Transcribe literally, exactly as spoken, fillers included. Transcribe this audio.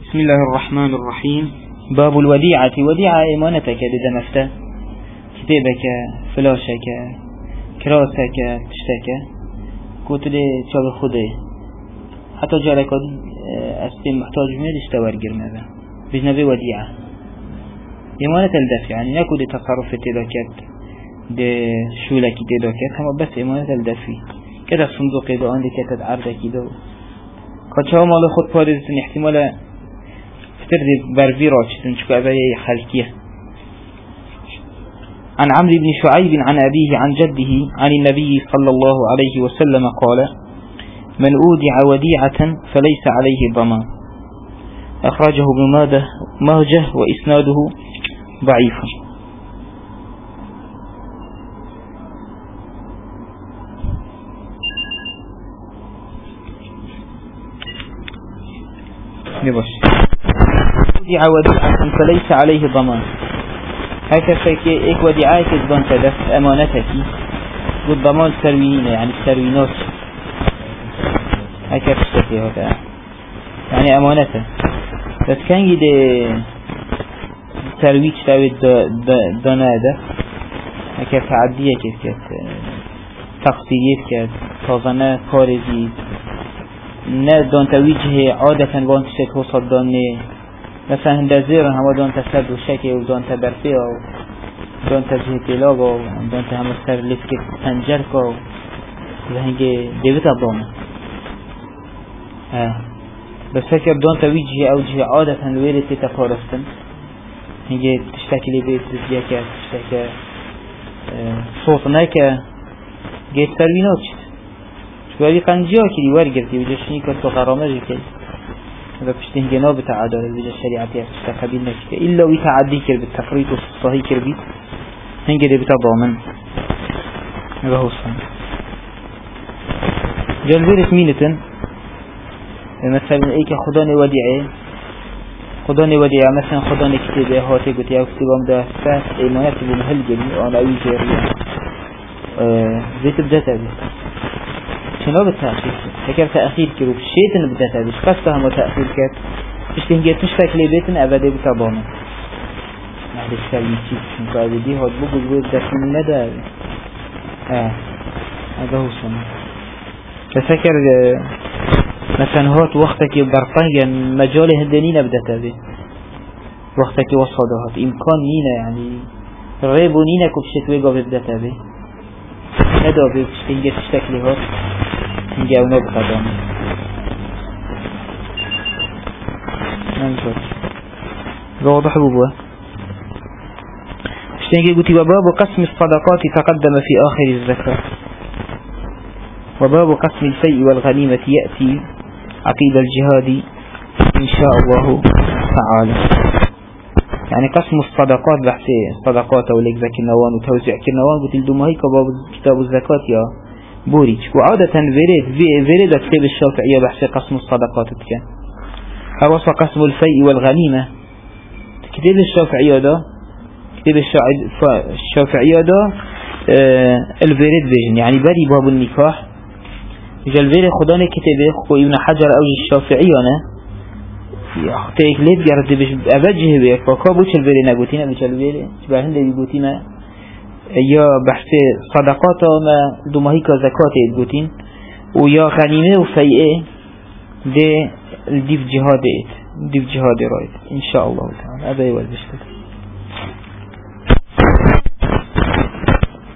بسم الله الرحمن الرحيم. باب الوديعة. وديعة إيمانتك لدمفته كتابك فلاشك كراسك تشتك قلت لي شاب خدي حتى جالك أستين محتاج من اشتوار قرمه بجنبه وديعة إيمانة الدفع، يعني نكو دي تصرف تداكت دي شولك تداكت هم بس إيمانة الدفع كده صندوق ده عندي كده عرضه كده قد شاء مال خود پارزتن احتمال فتر برفي راشتن شكو أبايا خلقية. عن عمرو بن شعيب عن أبيه عن جده عن النبي صلى الله عليه وسلم قال: من أودع وديعة فليس عليه ضمان. أخرجه ابن ماجه وإسناده ضعيف. نبش وديعة وديعة فليس عليه ضمان. هكذا شيء إيك وديعة كذبان تدف أمانتك والضمان سرويين، يعني السروينات هكذا شيء هذا يعني أمانته. بس كان يدي سرويت تاوي دانا ده هكذا تعدية كذا تقصيرية كذا تظنه كارزي نه دان توجه عادة وان تشك وصل دانه مثلا هنده زيرا هما دان تسد و شكه و دان تبرفه و دان تجه تلاغ و دان تهم سر لفك تنجر که و هنگه دیوتا دانه بس فكر دان توجه او جه عادة الويري تتقارستن هنگه تشتكي بيت رزيا که تشتكي صوت ناكه جيت سروينات شد ولی قنجیا کلی ورگرتی بجا شنی که تو غرامه جی و پشته هنگه نابتا عدالت بجا شریعتی افتا قبیل نکته إلا وی تعدی کر بید تفریط و صحیح کر بید هنگه دی بتا ضامن و حسن جلویرت مینتن مثلا ای که خدا نودیعه خدا نودیعه مثلا خدا نکتبه هاته گوتی او کتبام ده فاس ایمانت بمهل جلی آنوی جریه زیت بدتا بید شنو بالتأخير فكر تأخير كروب شيء بدأت هذا قصة هم تأخير كات تشتهي تشتك لبيتنا أبدا بتضامن نحن السلمي شيء مقابل دي هاد بقول بقول دفن الندى آه هذا هو سنة ففكر مثلا هات وقتك برطانيا مجال هدنين بدأت هذا وقتك وصادهات إمكان نينا يعني ريبو نينا كبشت ويقا بدأت هذا هذا بتشتهي تشتك لهات جاونا بقدام ننظر واضح بوبوا اشتنجي قلت وباب قسم الصدقات تقدم في آخر الزكاة وباب قسم الفيء والغنيمة يأتي عقيد الجهاد إن شاء الله تعالى. يعني قسم الصدقات بحث الصدقات أو لك ذاك النوان وتوزيع كالنوان قلت لدوما هيك باب كتاب الزكاة يا بوريج. وعادة فريد فريد كتاب الشافعية بحث قسم الصدقات كان هوصى قسم الفيء والغنيمة. كتاب الشافعية ده كتاب الشافعية ده آه الفريد بيجن يعني بري باب النكاح جا الفريد خداني كتابه خو ابن حجر أو الشافعية أنا تيك ليب يرد بش أبجه بيك وكابوش الفريد نقولتنا بيش الفريد شبه هنده بيقولتنا يا بحث صدقات ما دوماهي كزكاة يدقوتين ويا غنيمة وفيئة دي الديف جهاد ديف جهاد رايد إن شاء الله تعالى. هذا يوالبشتك.